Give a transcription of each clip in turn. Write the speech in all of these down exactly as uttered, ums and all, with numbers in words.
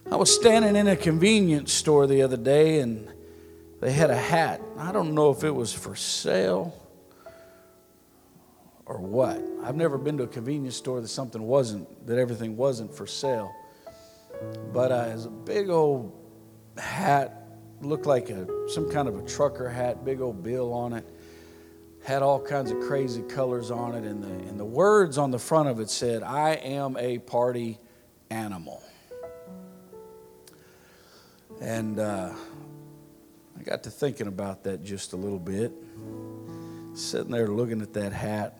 I was standing in a convenience store the other day, and they had a hat. I don't know if it was for sale or what. I've never been to a convenience store that something wasn't, that everything wasn't for sale. But uh, it was a big old hat, looked like a some kind of a trucker hat, big old bill on it. Had all kinds of crazy colors on it, and the and the words on the front of it said, "I am a party animal." And uh, I got to thinking about that just a little bit. Sitting there looking at that hat.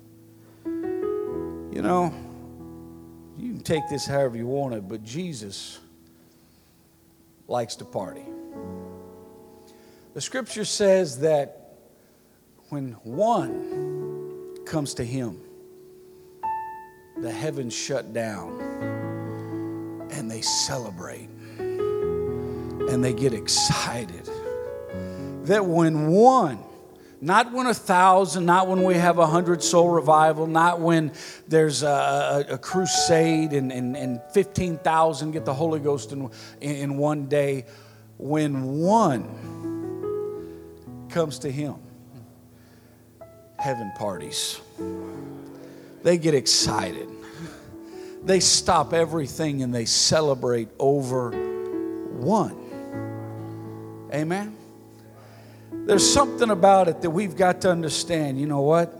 You know, you can take this however you want it, but Jesus likes to party. The scripture says that when one comes to him, the heavens shut down and they celebrate and they get excited. That when one, not when a thousand, not when we have a hundred soul revival, not when there's a, a, a crusade and, and, and fifteen thousand get the Holy Ghost in, in one day. When one comes to him, heaven parties. They get excited. They stop everything and they celebrate over one. Amen. There's something about it that we've got to understand. You know what?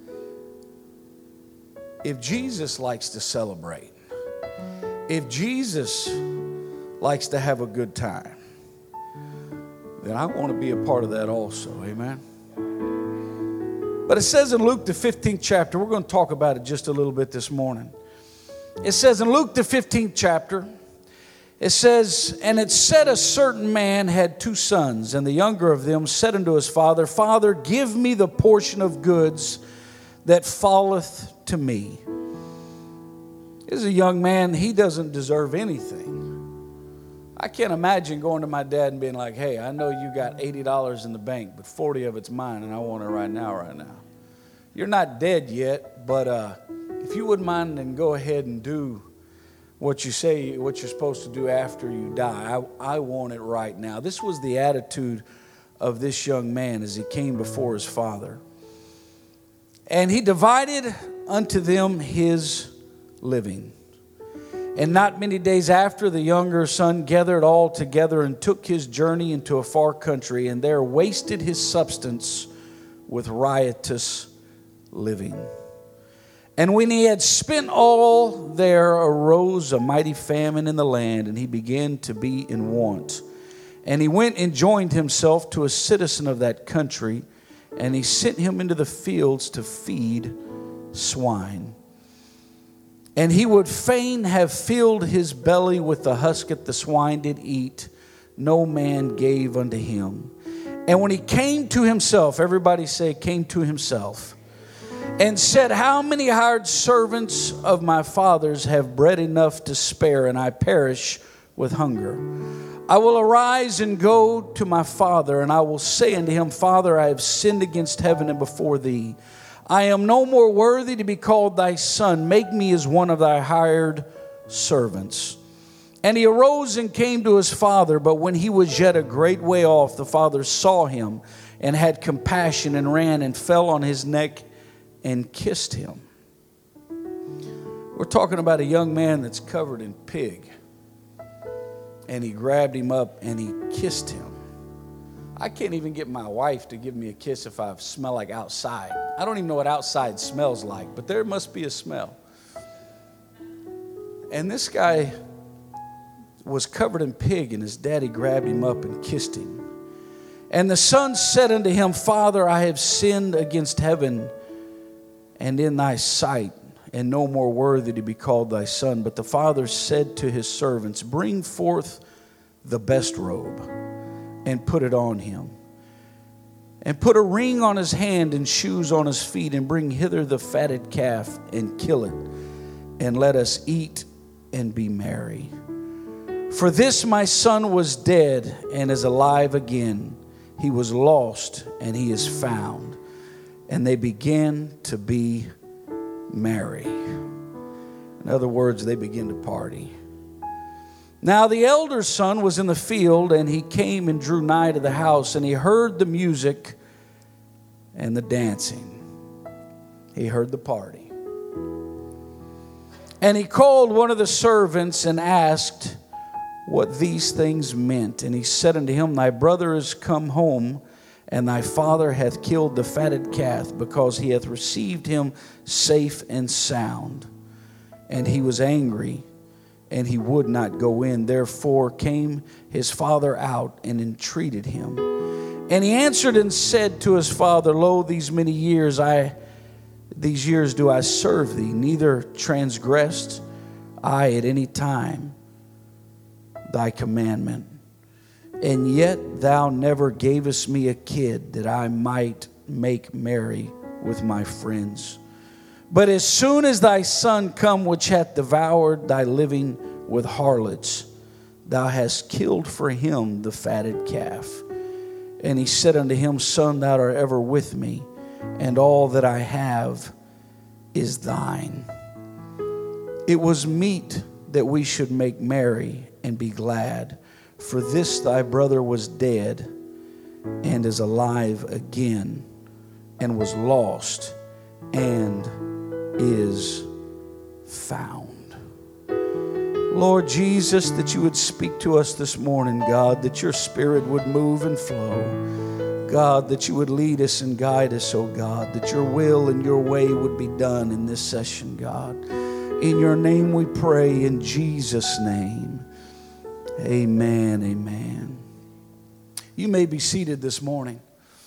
If Jesus likes to celebrate, if Jesus likes to have a good time, then I want to be a part of that also. Amen. But it says in Luke the fifteenth chapter, we're going to talk about it just a little bit this morning. It says in Luke the fifteenth chapter, it says, "And it said a certain man had two sons, and the younger of them said unto his father, Father, give me the portion of goods that falleth to me." This is a young man, he doesn't deserve anything. I can't imagine going to my dad and being like, "Hey, I know you got eighty dollars in the bank, but forty of it's mine, and I want it right now, right now." You're not dead yet, but uh, if you wouldn't mind, then go ahead and do what you say, what you're supposed to do after you die. I, I want it right now. This was the attitude of this young man as he came before his father. "And he divided unto them his living. And not many days after, the younger son gathered all together and took his journey into a far country, and there wasted his substance with riotous living. And when he had spent all, there arose a mighty famine in the land, and he began to be in want. And he went and joined himself to a citizen of that country, and he sent him into the fields to feed swine. And he would fain have filled his belly with the husk that the swine did eat. No man gave unto him. And when he came to himself," everybody say, came to himself, "and said, How many hired servants of my father's have bread enough to spare, and I perish with hunger? I will arise and go to my father, and I will say unto him, Father, I have sinned against heaven and before thee. I am no more worthy to be called thy son. Make me as one of thy hired servants. And he arose and came to his father, but when he was yet a great way off, the father saw him and had compassion and ran and fell on his neck and kissed him." We're talking about a young man that's covered in pig. And he grabbed him up and he kissed him. I can't even get my wife to give me a kiss if I smell like outside. I don't even know what outside smells like, but there must be a smell. And this guy was covered in pig, and his daddy grabbed him up and kissed him. And the son said unto him, Father, I have sinned against heaven and in thy sight, and no more worthy to be called thy son. But the father said to his servants, Bring forth the best robe, and put it on him. And put a ring on his hand and shoes on his feet, and bring hither the fatted calf, and kill it, and let us eat and be merry. For this my son was dead and is alive again. He was lost and he is found. And they began to be merry. In other words, they begin to party. Now the elder son was in the field, and he came and drew nigh to the house, and he heard the music and the dancing. He heard the party. And he called one of the servants and asked what these things meant. And he said unto him, Thy brother is come home, and thy father hath killed the fatted calf, because he hath received him safe and sound. And he was angry, and he would not go in. Therefore came his father out and entreated him. And he answered and said to his father, Lo, these many years I these years do I serve thee, neither transgressed I at any time thy commandment. And yet thou never gavest me a kid, that I might make merry with my friends. But as soon as thy son come, which hath devoured thy living with harlots, thou hast killed for him the fatted calf. And he said unto him, Son, thou art ever with me, and all that I have is thine. It was meet that we should make merry and be glad, for this thy brother was dead and is alive again, and was lost and is found. Lord Jesus, that you would speak to us this morning, God, that your Spirit would move and flow. God, that you would lead us and guide us, oh God, that your will and your way would be done in this session, God. In your name we pray, in Jesus' name. Amen, amen. You may be seated this morning.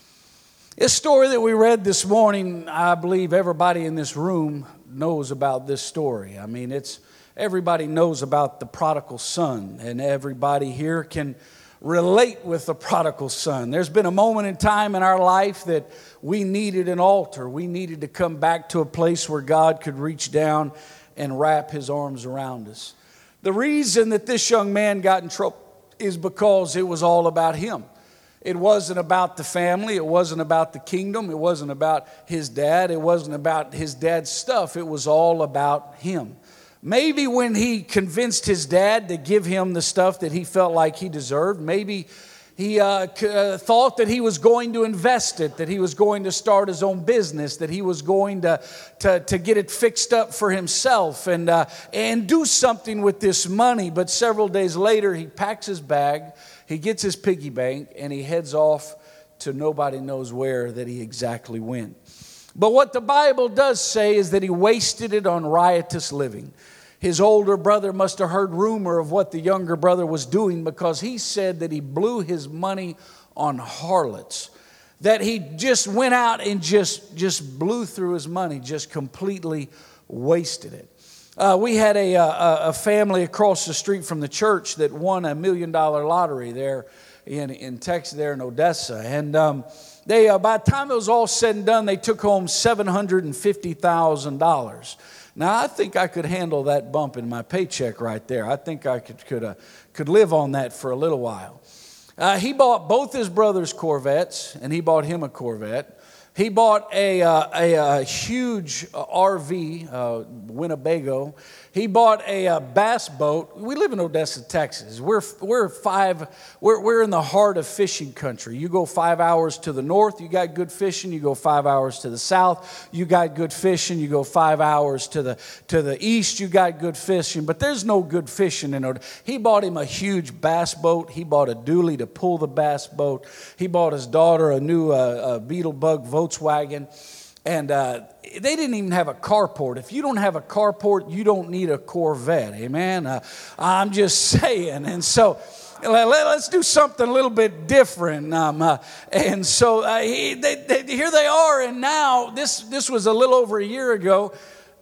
This story that we read this morning, I believe everybody in this room knows about this story. I mean, it's everybody knows about the prodigal son, and everybody here can relate with the prodigal son. There's been a moment in time in our life that we needed an altar. We needed to come back to a place where God could reach down and wrap his arms around us. The reason that this young man got in trouble is because it was all about him. It wasn't about the family. It wasn't about the kingdom. It wasn't about his dad. It wasn't about his dad's stuff. It was all about him. Maybe when he convinced his dad to give him the stuff that he felt like he deserved, maybe he uh, uh, thought that he was going to invest it, that he was going to start his own business, that he was going to, to, to get it fixed up for himself and, uh, and do something with this money. But several days later, he packs his bag, he gets his piggy bank, and he heads off to nobody knows where that he exactly went. But what the Bible does say is that he wasted it on riotous living. His older brother must have heard rumor of what the younger brother was doing, because he said that he blew his money on harlots. That he just went out and just, just blew through his money, just completely wasted it. Uh, we had a, a, a family across the street from the church that won a million dollar lottery there in, in Texas, there in Odessa. And um, they, uh, by the time it was all said and done, they took home seven hundred fifty thousand dollars. Now, I think I could handle that bump in my paycheck right there. I think I could could, uh, could live on that for a little while. Uh, he bought both his brothers Corvettes, and he bought him a Corvette. He bought a, uh, a, a huge uh, R V, uh, Winnebago. He bought a, a bass boat. We live in Odessa, Texas. We're we're five. We're we're in the heart of fishing country. You go five hours to the north, you got good fishing. You go five hours to the south, you got good fishing. You go five hours to the to the east, you got good fishing. But there's no good fishing in Odessa. He bought him a huge bass boat. He bought a dually to pull the bass boat. He bought his daughter a new uh, a Beetlebug Volkswagen. And uh, they didn't even have a carport. If you don't have a carport, you don't need a Corvette. Amen? Uh, I'm just saying. And so let, let's do something a little bit different. Um, uh, and so uh, he, they, they, here they are. And now this, this was a little over a year ago.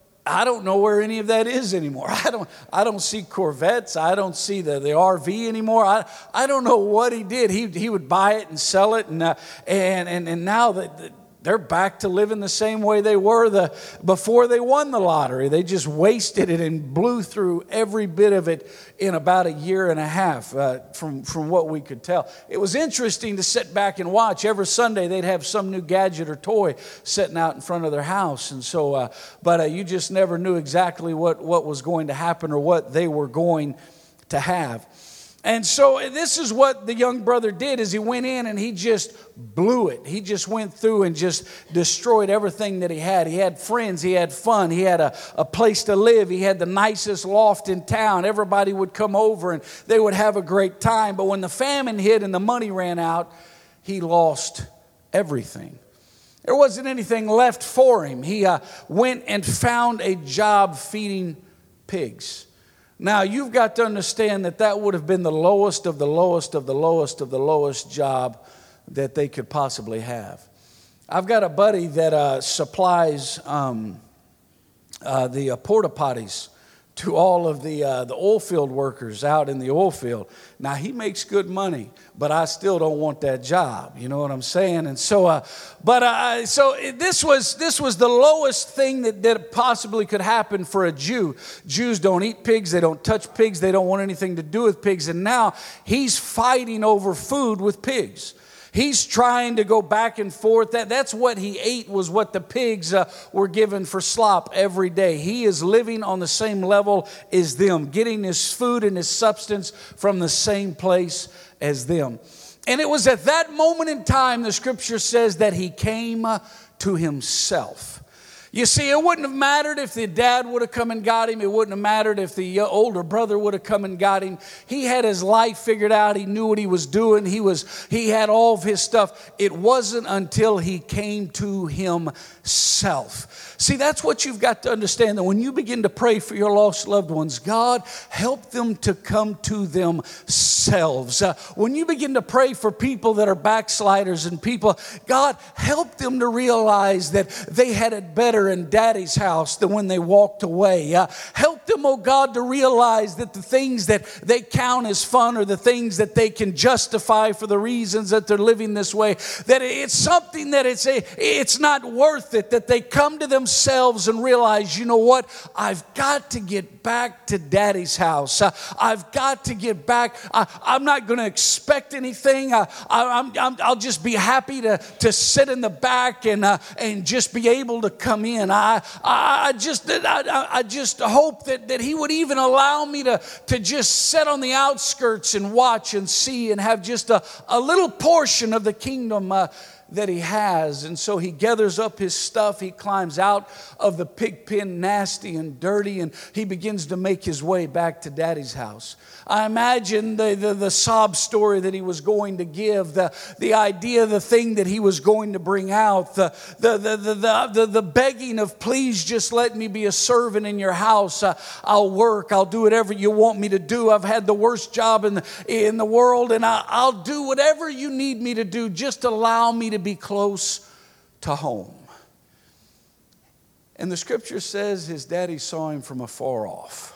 I don't know where any of that is anymore. I don't I don't see Corvettes. I don't see the, the R V anymore. I, I don't know what he did. He he would buy it and sell it. And uh, and, and, and now that... The, They're back to living the same way they were the, before they won the lottery. They just wasted it and blew through every bit of it in about a year and a half, uh, from, from what we could tell. It was interesting to sit back and watch. Every Sunday they'd have some new gadget or toy sitting out in front of their house. And so, uh, but uh, you just never knew exactly what, what was going to happen or what they were going to have. And so this is what the young brother did, is he went in and he just blew it. He just went through and just destroyed everything that he had. He had friends. He had fun. He had a, a place to live. He had the nicest loft in town. Everybody would come over and they would have a great time. But when the famine hit and the money ran out, he lost everything. There wasn't anything left for him. He uh, went and found a job feeding pigs. Now, you've got to understand that that would have been the lowest of the lowest of the lowest of the lowest job that they could possibly have. I've got a buddy that uh, supplies um, uh, the uh, porta potties to all of the uh, the oil field workers out in the oil field. Now, he makes good money, but I still don't want that job. You know what I'm saying? And so, uh, but uh, so this was this was the lowest thing that, that possibly could happen for a Jew. Jews don't eat pigs. They don't touch pigs. They don't want anything to do with pigs. And now he's fighting over food with pigs. He's trying to go back and forth. That, that's what he ate, was what the pigs uh, were given for slop every day. He is living on the same level as them, getting his food and his substance from the same place as them. And it was at that moment in time, the scripture says, that he came uh, to himself. You see, it wouldn't have mattered if the dad would have come and got him. It wouldn't have mattered if the older brother would have come and got him. He had his life figured out. He knew what he was doing. He was, he had all of his stuff. It wasn't until he came to himself. See, that's what you've got to understand, that when you begin to pray for your lost loved ones, God, help them to come to themselves. Uh, when you begin to pray for people that are backsliders and people, God, help them to realize that they had it better in Daddy's house than when they walked away. Uh, help them, oh God, to realize that the things that they count as fun or the things that they can justify for the reasons that they're living this way, that it's something that it's a, it's not worth it, that they come to themselves and realize, you know what, I've got to get back to Daddy's house. Uh, I've got to get back. I, I'm not going to expect anything. Uh, I, I'm, I'm, I'll just be happy to, to sit in the back and uh, and just be able to come in. I I just I, I just hope that, that He would even allow me to, to just sit on the outskirts and watch and see and have just a, a little portion of the kingdom uh, that He has. And so he gathers up his stuff. He climbs out of the pig pen, nasty and dirty, and he begins to make his way back to Daddy's house. I imagine the, the, the sob story that he was going to give, the, the idea, the thing that he was going to bring out, the, the, the, the, the, the, the begging of, please just let me be a servant in your house. Uh, I'll work. I'll do whatever you want me to do. I've had the worst job in the, in the world, and I, I'll do whatever you need me to do. Just allow me to be close to home. And the scripture says his daddy saw him from afar off,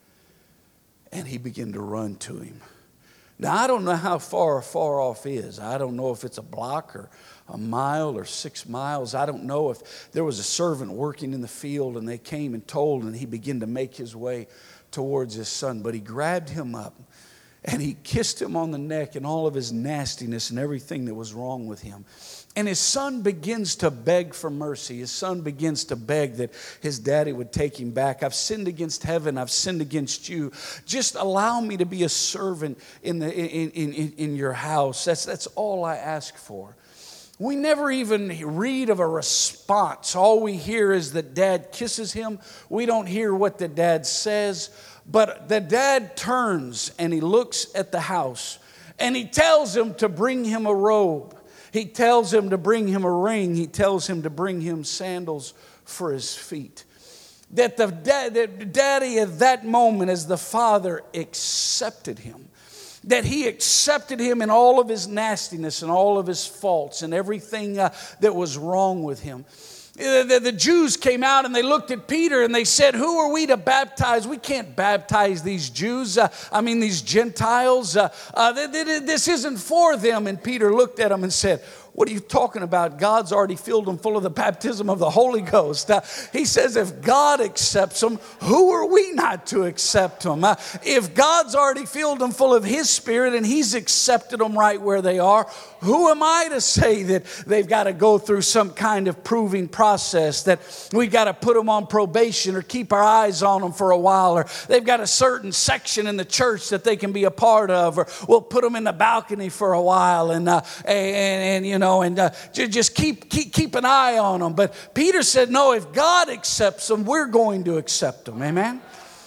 and he began to run to him. Now, I don't know how far far off is. I don't know if it's a block or a mile or six miles. I don't know if there was a servant working in the field and they came and told, and he began to make his way towards his son. But he grabbed him up and he kissed him on the neck and all of his nastiness and everything that was wrong with him. And his son begins to beg for mercy. His son begins to beg that his daddy would take him back. I've sinned against heaven. I've sinned against you. Just allow me to be a servant in the in, in, in, in your house. That's, that's all I ask for. We never even read of a response. All we hear is that dad kisses him. We don't hear what the dad says. But the dad turns and he looks at the house and he tells him to bring him a robe. He tells him to bring him a ring. He tells him to bring him sandals for his feet. That the da- that daddy at that moment, as the father, accepted him. That he accepted him in all of his nastiness and all of his faults and everything uh, that was wrong with him. The, the Jews came out and they looked at Peter and they said, who are we to baptize? We can't baptize these Jews. Uh, I mean, these Gentiles. Uh, uh, th- th- this isn't for them. And Peter looked at them and said, What are you talking about? God's already filled them full of the baptism of the Holy Ghost. Uh, he says if God accepts them, who are we not to accept them? Uh, if God's already filled them full of His Spirit and He's accepted them right where they are, who am I to say that they've got to go through some kind of proving process, that we've got to put them on probation or keep our eyes on them for a while, or they've got a certain section in the church that they can be a part of, or we'll put them in the balcony for a while and, uh, and, and you know, and uh, just keep, keep, keep an eye on them. But Peter said, no, if God accepts them, we're going to accept them. Amen?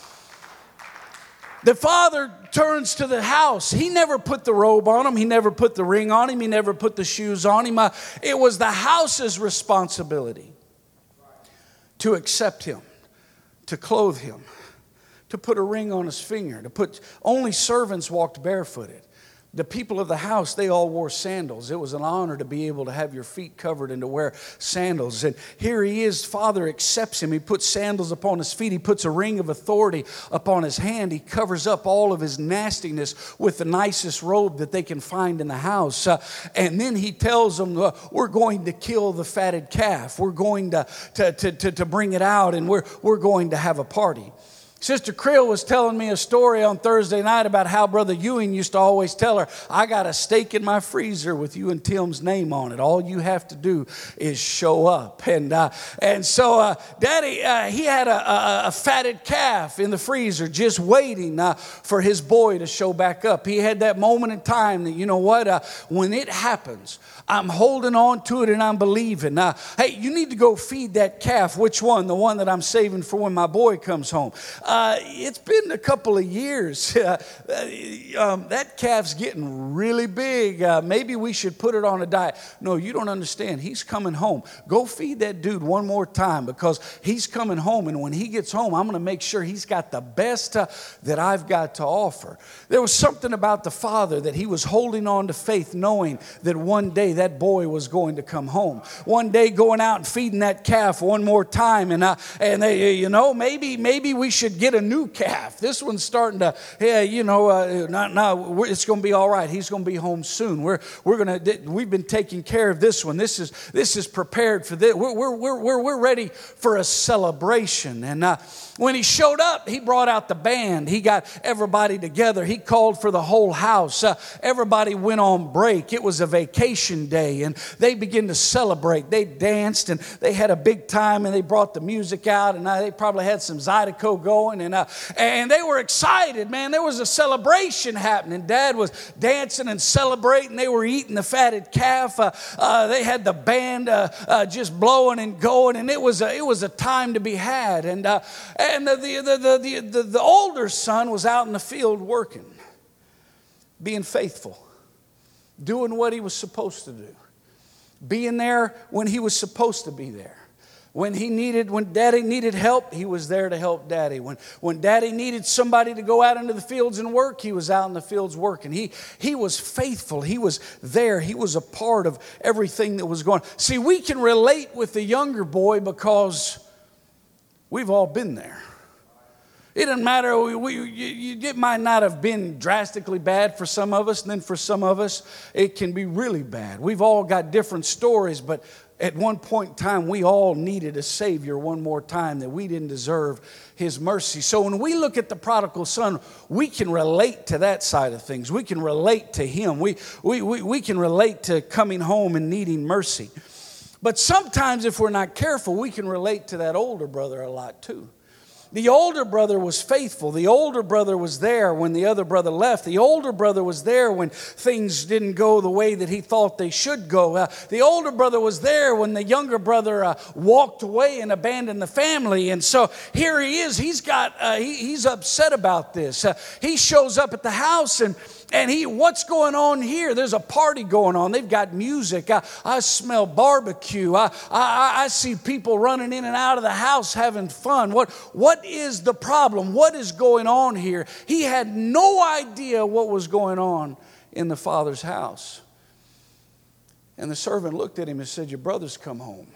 The father turns to the house. He never put the robe on him. He never put the ring on him. He never put the shoes on him. Uh, it was the house's responsibility to accept him, to clothe him, to put a ring on his finger, to put, only servants walked barefooted. The people of the house, they all wore sandals. It was an honor to be able to have your feet covered and to wear sandals. And here he is, Father accepts him. He puts sandals upon his feet. He puts a ring of authority upon his hand. He covers up all of his nastiness with the nicest robe that they can find in the house. Uh, and then he tells them, uh, we're going to kill the fatted calf. We're going to, to, to, to, to bring it out, and we're, we're going to have a party. Sister Creel was telling me a story on Thursday night about how Brother Ewing used to always tell her, I got a steak in my freezer with you and Tim's name on it. All you have to do is show up. And uh, and so uh, Daddy, uh, he had a, a, a fatted calf in the freezer just waiting uh, for his boy to show back up. He had that moment in time that, you know what, uh, when it happens, I'm holding on to it and I'm believing. Uh, hey, you need to go feed that calf. Which one? The one that I'm saving for when my boy comes home. Uh, it's been a couple of years. Uh, um, that calf's getting really big. Uh, maybe we should put it on a diet. No, you don't understand. He's coming home. Go feed that dude one more time, because he's coming home. And when he gets home, I'm going to make sure he's got the best uh, that I've got to offer. There was something about the father that he was holding on to faith, knowing that one day that boy was going to come home. One day going out and feeding that calf one more time. And, uh, and they, you know, maybe, maybe we should get a new calf. This one's starting to, yeah, you know, uh, not, not, it's going to be all right. He's going to be home soon. We're, we're going to, we've been taking care of this one. This is, this is prepared for this. We're, we're, we're, we're ready for a celebration. And uh, when he showed up, he brought out the band. He got everybody together. He called for the whole house. Uh, everybody went on break. It was a vacation day, and they began to celebrate. They danced, and they had a big time, and they brought the music out, and uh, they probably had some Zydeco going. And, uh, and they were excited, man. There was a celebration happening. Dad was dancing and celebrating. They were eating the fatted calf. Uh, uh, they had the band uh, uh, just blowing and going, and it was a, it was a time to be had. And uh, and the the, the the the the older son was out in the field working, being faithful, doing what he was supposed to do, being there when he was supposed to be there. When he needed, when Daddy needed help, he was there to help Daddy. When, when Daddy needed somebody to go out into the fields and work, he was out in the fields working. He, he was faithful. He was there. He was a part of everything that was going on. See, we can relate with the younger boy because we've all been there. It doesn't matter. We, we, you, it might not have been drastically bad for some of us, and then for some of us, it can be really bad. We've all got different stories, but at one point in time, we all needed a Savior one more time, that we didn't deserve His mercy. So when we look at the prodigal son, we can relate to that side of things. We can relate to him. We, we, we, we can relate to coming home and needing mercy. But sometimes if we're not careful, we can relate to that older brother a lot too. The older brother was faithful. The older brother was there when the other brother left. The older brother was there when things didn't go the way that he thought they should go. Uh, the older brother was there when the younger brother uh, walked away and abandoned the family. And so here he is. He's got. Uh, he, he's upset about this. Uh, he shows up at the house and. And he, what's going on here? There's a party going on. They've got music. I, I smell barbecue. I, I, I see people running in and out of the house having fun. What, what is the problem? What is going on here? He had no idea what was going on in the father's house. And the servant looked at him and said, your brother's come home.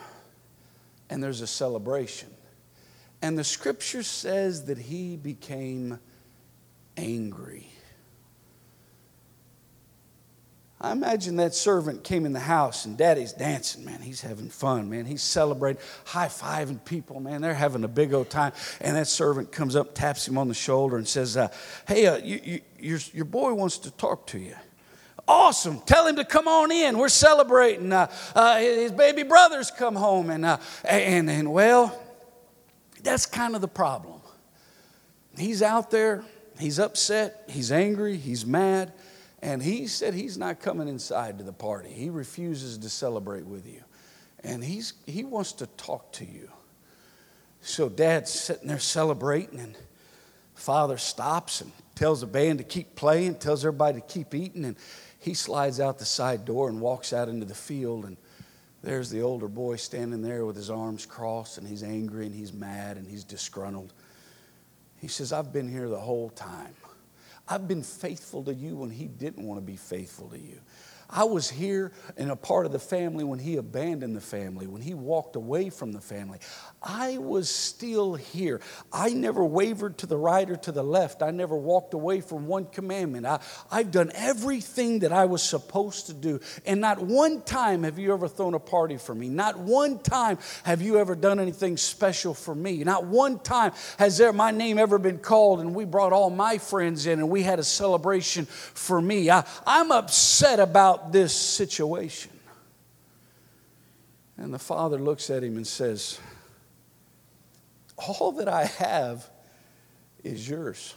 And there's a celebration. And the scripture says that he became angry. I imagine that servant came in the house and Daddy's dancing, man. He's having fun, man. He's celebrating, high-fiving people, man. They're having a big old time. And that servant comes up, taps him on the shoulder and says, uh, hey, uh, you, you, your, your boy wants to talk to you. Awesome. Tell him to come on in. We're celebrating. Uh, uh, his baby brother's come home. And, uh, and, and, well, that's kind of the problem. He's out there. He's upset. He's angry. He's mad. And he said he's not coming inside to the party. He refuses to celebrate with you. And he's he wants to talk to you. So Dad's sitting there celebrating, and Father stops and tells the band to keep playing, tells everybody to keep eating, and he slides out the side door and walks out into the field, and there's the older boy standing there with his arms crossed, and he's angry and he's mad and he's disgruntled. He says, I've been here the whole time. I've been faithful to you when he didn't want to be faithful to you. I was here and a part of the family when he abandoned the family, when he walked away from the family. I was still here. I never wavered to the right or to the left. I never walked away from one commandment. I, I've done everything that I was supposed to do. And not one time have you ever thrown a party for me. Not one time have you ever done anything special for me. Not one time has there my name ever been called and we brought all my friends in and we had a celebration for me. I, I'm upset about this situation. And the father looks at him and says, all that I have is yours.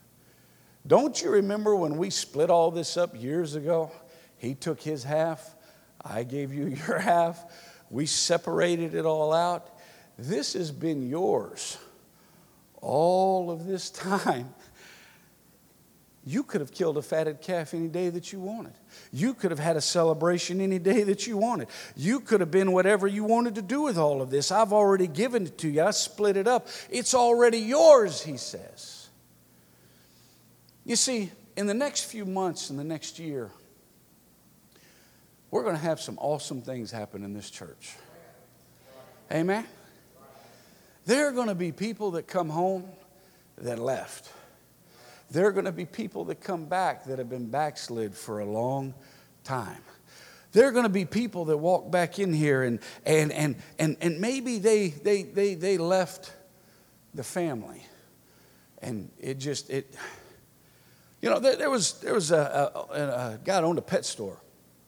Don't you remember when we split all this up years ago? He took his half, I gave you your half. We separated it all out. This has been yours all of this time. You could have killed a fatted calf any day that you wanted. You could have had a celebration any day that you wanted. You could have been whatever you wanted to do with all of this. I've already given it to you. I split it up. It's already yours, he says. You see, in the next few months, in the next year, we're going to have some awesome things happen in this church. Amen? There are going to be people that come home that left. There are going to be people that come back that have been backslid for a long time. There are going to be people that walk back in here and and and and, and maybe they, they they they left the family, and it just it. You know, there, there was there was a, a, a guy that owned a pet store,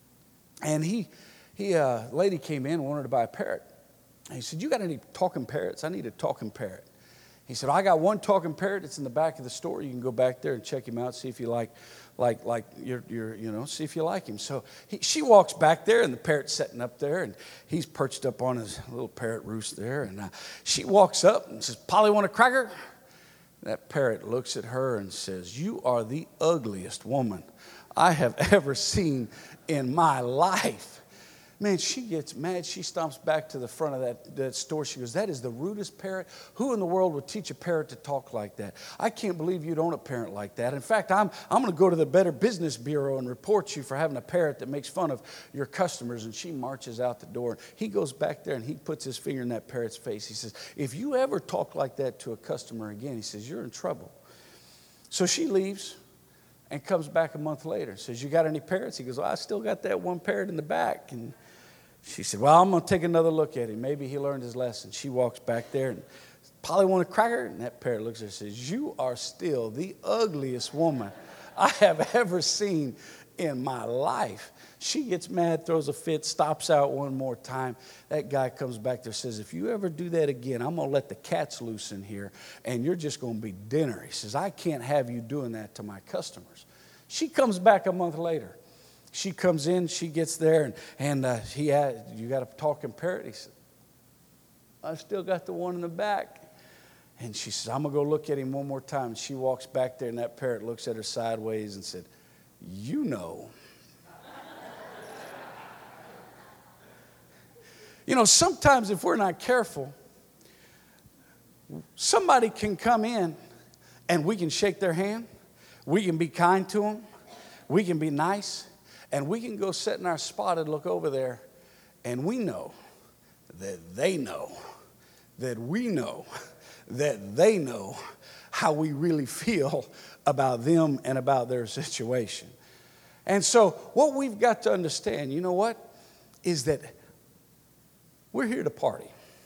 and he he a lady came in and wanted to buy a parrot. And he said, "You got any talking parrots? I need a talking parrot." He said, I got one talking parrot that's in the back of the store. You can go back there and check him out, see if you like, like, like you're, you're, you know, see if you like him. So he, she walks back there, and the parrot's sitting up there, and he's perched up on his little parrot roost there. And uh, she walks up and says, Polly, want a cracker? That parrot looks at her and says, you are the ugliest woman I have ever seen in my life. Man, she gets mad. She stomps back to the front of that, that store. She goes, that is the rudest parrot. Who in the world would teach a parrot to talk like that? I can't believe you'd own a parrot like that. In fact, I'm, I'm going to go to the Better Business Bureau and report you for having a parrot that makes fun of your customers. And she marches out the door. He goes back there and he puts his finger in that parrot's face. He says, if you ever talk like that to a customer again, he says, you're in trouble. So she leaves and comes back a month later. Says, you got any parrots? He goes, well, I still got that one parrot in the back. And she said, well, I'm going to take another look at him. Maybe he learned his lesson. She walks back there and, Polly, want a cracker? And that parrot looks at her and says, you are still the ugliest woman I have ever seen in my life. She gets mad, throws a fit, stops out one more time. That guy comes back there and says, if you ever do that again, I'm going to let the cats loose in here, and you're just going to be dinner. He says, I can't have you doing that to my customers. She comes back a month later. She comes in, she gets there, and, and uh, he had, you got a talking parrot? He said, I still got the one in the back. And she says, I'm going to go look at him one more time. And she walks back there, and that parrot looks at her sideways and said, you know. You know, sometimes if we're not careful, somebody can come in and we can shake their hand. We can be kind to them. We can be nice. And we can go sit in our spot and look over there, and we know that they know, that we know, that they know how we really feel about them and about their situation. And so what we've got to understand, you know what, is that we're here to party.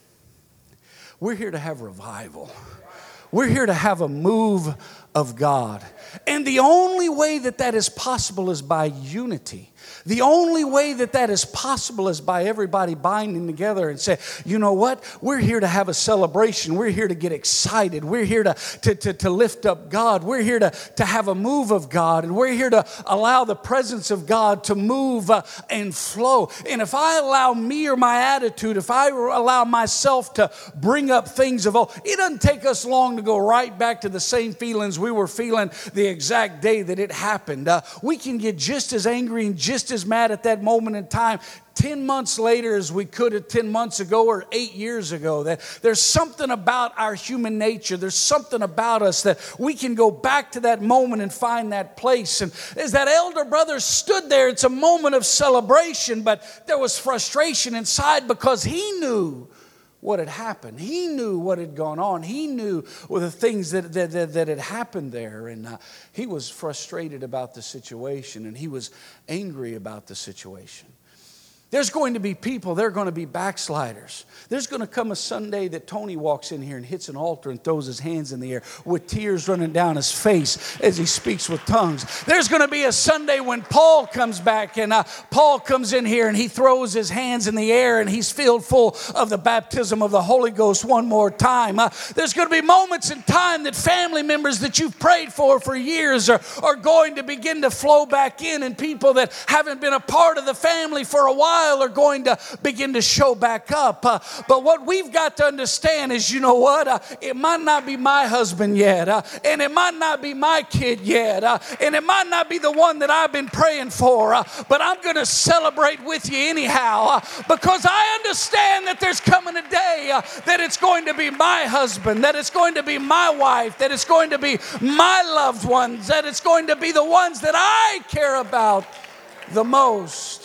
We're here to have revival. We're here to have a move of God. And the only way that that is possible is by unity. The only way that that is possible is by everybody binding together and say, you know what? We're here to have a celebration. We're here to get excited. We're here to, to, to, to lift up God. We're here to, to have a move of God. And we're here to allow the presence of God to move uh, and flow. And if I allow me or my attitude, if I allow myself to bring up things of old, it doesn't take us long to go right back to the same feelings we were feeling the exact day that it happened. Uh, we can get just as angry and just as mad at that moment in time ten months later as we could have ten months ago or eight years ago. That there's something about our human nature. There's something about us that we can go back to that moment and find that place. And as that elder brother stood there, it's a moment of celebration, but there was frustration inside because he knew what had happened. He knew what had gone on. He knew well, the things that, that, that, that had happened there. And uh, he was frustrated about the situation, and he was angry about the situation. There's going to be people, they're going to be backsliders. There's going to come a Sunday that Tony walks in here and hits an altar and throws his hands in the air with tears running down his face as he speaks with tongues. There's going to be a Sunday when Paul comes back and uh, Paul comes in here and he throws his hands in the air and he's filled full of the baptism of the Holy Ghost one more time. Uh, there's going to be moments in time that family members that you've prayed for for years are, are going to begin to flow back in, and people that haven't been a part of the family for a while are going to begin to show back up. Uh, but what we've got to understand is, you know what? Uh, it might not be my husband yet. Uh, and it might not be my kid yet. Uh, and it might not be the one that I've been praying for. Uh, but I'm going to celebrate with you anyhow. Uh, because I understand that there's coming a day uh, that it's going to be my husband. That it's going to be my wife. That it's going to be my loved ones. That it's going to be the ones that I care about the most.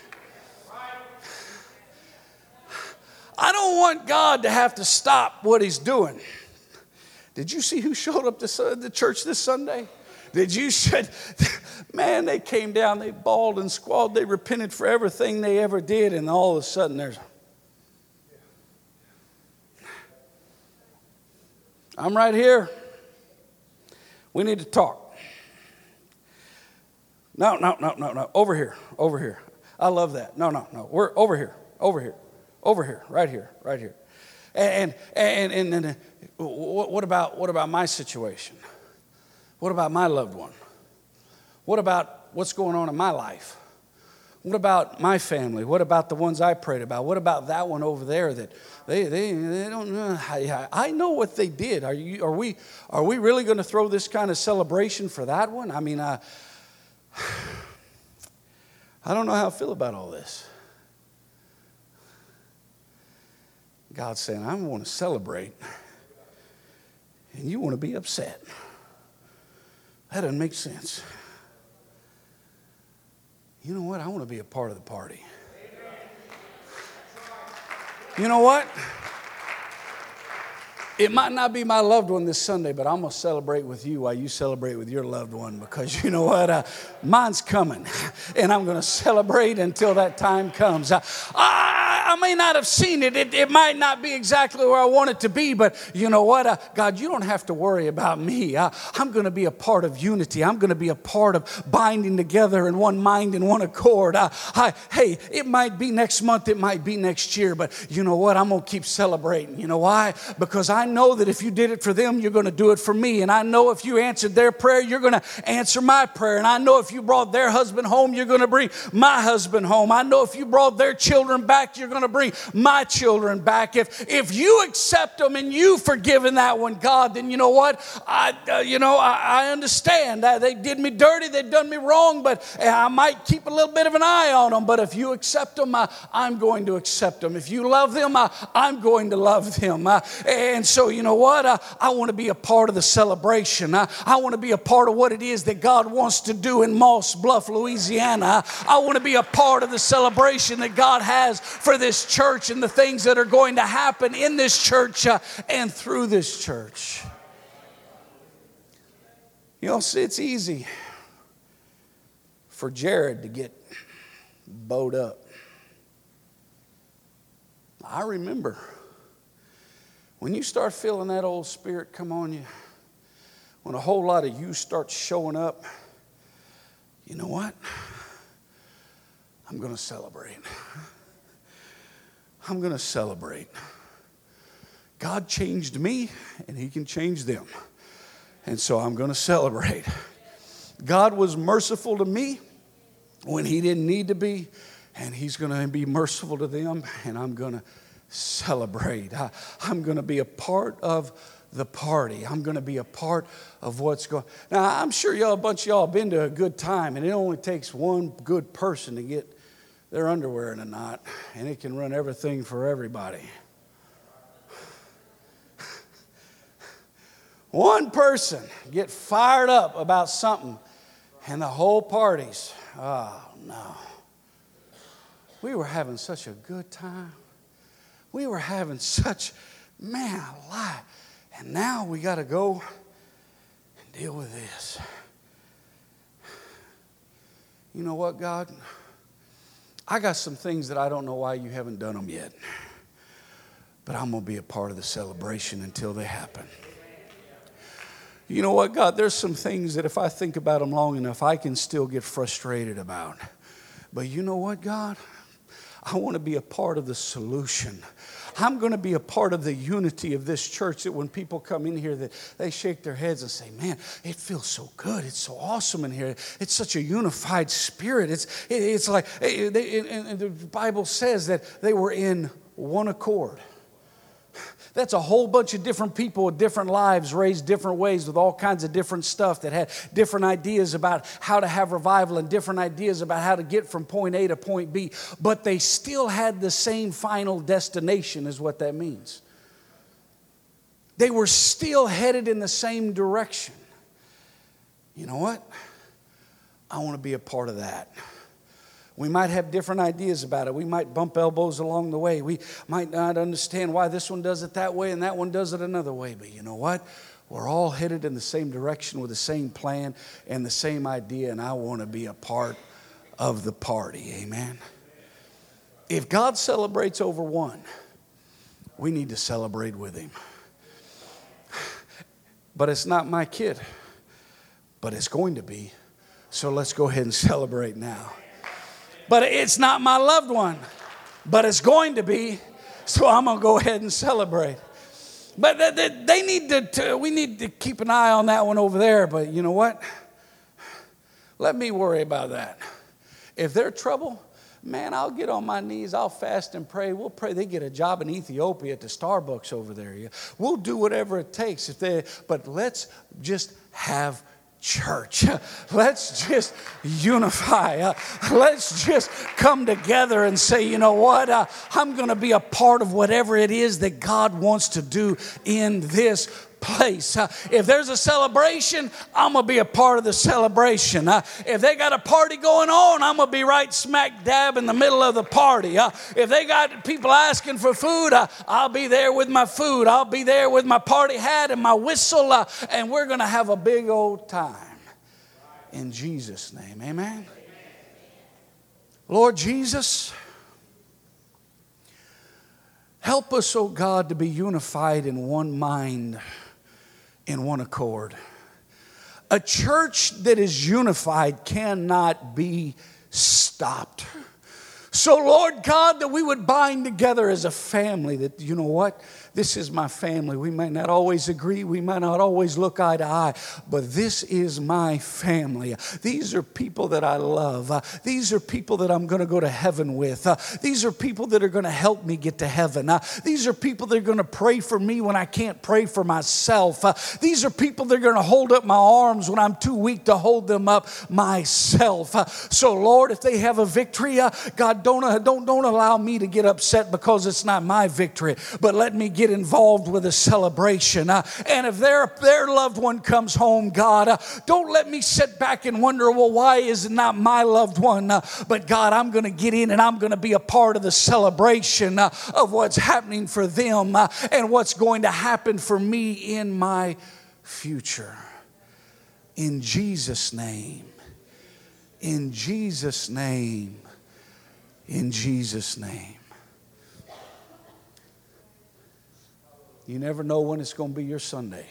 I don't want God to have to stop what he's doing. Did you see who showed up to the church this Sunday? Did you? Should, man, they came down, they bawled and squalled, they repented for everything they ever did, and all of a sudden there's, I'm right here. We need to talk. No, no, no, no, no. Over here, over here. I love that. No, no, no. We're over here, over here. Over here, right here, right here. And and and, and, and what about what about my situation? What about my loved one? What about what's going on in my life? What about my family? What about the ones I prayed about? What about that one over there that they they, they don't know? I, I know what they did. Are you are we are we really going to throw this kind of celebration for that one? I mean, I I don't know how I feel about all this. God's saying, I want to celebrate, and you want to be upset. That doesn't make sense. You know what? I want to be a part of the party. You know what? It might not be my loved one this Sunday, but I'm going to celebrate with you while you celebrate with your loved one, because you know what? Uh, mine's coming, and I'm going to celebrate until that time comes. Uh, I, I may not have seen it. it. It might not be exactly where I want it to be, but you know what? Uh, God, you don't have to worry about me. Uh, I'm going to be a part of unity. I'm going to be a part of binding together in one mind and one accord. Uh, I, hey, it might be next month. It might be next year, but you know what? I'm going to keep celebrating. You know why? Because I I know that if you did it for them, you're going to do it for me. And I know if you answered their prayer, you're going to answer my prayer. And I know if you brought their husband home, you're going to bring my husband home. I know if you brought their children back, you're going to bring my children back. If if you accept them and you forgiven that one, God, then you know what? I uh, you know I, I understand that they did me dirty, they've done me wrong, but I might keep a little bit of an eye on them. But if you accept them, I, I'm going to accept them. If you love them, I, I'm going to love them. Uh, and so So you know what? I, I want to be a part of the celebration. I, I want to be a part of what it is that God wants to do in Moss Bluff, Louisiana. I, I want to be a part of the celebration that God has for this church and the things that are going to happen in this church uh, and through this church. You know, it's easy for Jared to get bowed up. I remember when you start feeling that old spirit come on you, when a whole lot of you starts showing up, you know what? I'm going to celebrate. I'm going to celebrate. God changed me, and He can change them. And so I'm going to celebrate. God was merciful to me when He didn't need to be, and He's going to be merciful to them, and I'm going to celebrate. I, I'm going to be a part of the party. I'm going to be a part of what's going. Now, I'm sure y'all, a bunch of y'all have been to a good time, and it only takes one good person to get their underwear in a knot, and it can run everything for everybody. One person get fired up about something, and the whole party's, oh no. We were having such a good time. We were having such, man, alive. And now we got to go and deal with this. You know what, God? I got some things that I don't know why you haven't done them yet. But I'm going to be a part of the celebration until they happen. You know what, God? There's some things that if I think about them long enough, I can still get frustrated about. But you know what, God? I want to be a part of the solution. I'm going to be a part of the unity of this church, that when people come in here, that they shake their heads and say, man, it feels so good. It's so awesome in here. It's such a unified spirit. It's, it, it's like, it, it, and the Bible says that they were in one accord. That's a whole bunch of different people with different lives, raised different ways, with all kinds of different stuff, that had different ideas about how to have revival and different ideas about how to get from point A to point B. But they still had the same final destination, is what that means. They were still headed in the same direction. You know what? I want to be a part of that. We might have different ideas about it. We might bump elbows along the way. We might not understand why this one does it that way and that one does it another way. But you know what? We're all headed in the same direction with the same plan and the same idea, and I want to be a part of the party. Amen? If God celebrates over one, we need to celebrate with Him. But it's not my kid, but it's going to be. So let's go ahead and celebrate now. But it's not my loved one, but it's going to be, so I'm going to go ahead and celebrate. But they, they need to, to, we need to keep an eye on that one over there. But you know what? Let me worry about that. If they're trouble, man, I'll get on my knees. I'll fast and pray. We'll pray they get a job in Ethiopia at the Starbucks over there. We'll do whatever it takes. If they, but let's just have church. Let's just unify. Uh, let's just come together and say, you know what? Uh, I'm going to be a part of whatever it is that God wants to do in this place. Uh, if there's a celebration, I'm going to be a part of the celebration. Uh, if they got a party going on, I'm going to be right smack dab in the middle of the party. Uh, if they got people asking for food, uh, I'll be there with my food. I'll be there with my party hat and my whistle, uh, and we're going to have a big old time. In Jesus' name, amen. Lord Jesus, help us, oh God, to be unified in one mind, in one accord. A church that is unified cannot be stopped. So, Lord God, that we would bind together as a family, that, you know what? This is my family. We might not always agree. We might not always look eye to eye. But this is my family. These are people that I love. Uh, these are people that I'm going to go to heaven with. Uh, these are people that are going to help me get to heaven. Uh, these are people that are going to pray for me when I can't pray for myself. Uh, these are people that are going to hold up my arms when I'm too weak to hold them up myself. Uh, so, Lord, if they have a victory, uh, God, don't, uh, don't, don't allow me to get upset because it's not my victory. But let me get involved with a celebration. Uh, and if their, their loved one comes home, God, uh, don't let me sit back and wonder, well, why is it not my loved one? Uh, but God, I'm going to get in and I'm going to be a part of the celebration uh, of what's happening for them uh, and what's going to happen for me in my future. In Jesus' name, In Jesus' name. In Jesus' name. You never know when it's going to be your Sunday.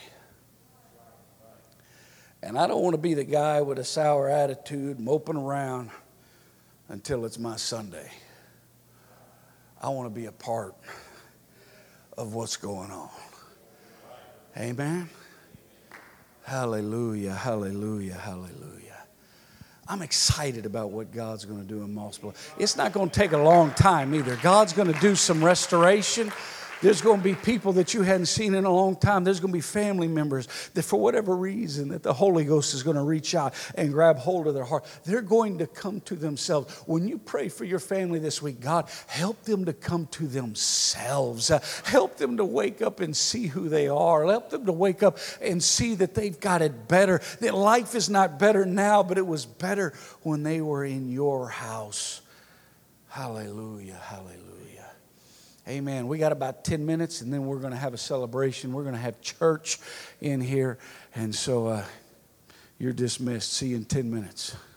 And I don't want to be the guy with a sour attitude moping around until it's my Sunday. I want to be a part of what's going on. Amen. Hallelujah, hallelujah, hallelujah. I'm excited about what God's going to do in Mossville. It's not going to take a long time either. God's going to do some restoration. There's going to be people that you hadn't seen in a long time. There's going to be family members that for whatever reason that the Holy Ghost is going to reach out and grab hold of their heart. They're going to come to themselves. When you pray for your family this week, God, help them to come to themselves. Uh, help them to wake up and see who they are. Help them to wake up and see that they've got it better. That life is not better now, but it was better when they were in your house. Hallelujah, hallelujah. Amen. We got about ten minutes, and then we're going to have a celebration. We're going to have church in here. And so uh, you're dismissed. See you in ten minutes.